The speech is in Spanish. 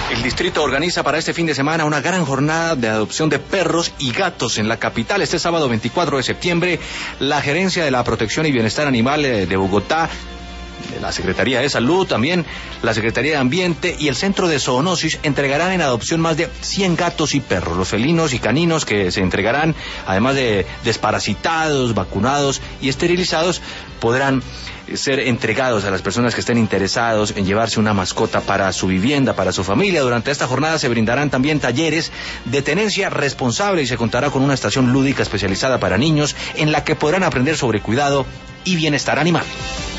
El distrito organiza para este fin de semana una gran jornada de adopción de perros y gatos en la capital. Este sábado 24 de septiembre, la Gerencia de la Protección y Bienestar Animal de Bogotá, de la Secretaría de Salud, también la Secretaría de Ambiente y el Centro de Zoonosis entregarán en adopción más de 100 gatos y perros. Los felinos y caninos que se entregarán, además de desparasitados, vacunados y esterilizados, podrán ser entregados a las personas que estén interesados en llevarse una mascota para su vivienda, para su familia. Durante esta jornada se brindarán también talleres de tenencia responsable y se contará con una estación lúdica especializada para niños en la que podrán aprender sobre cuidado y bienestar animal.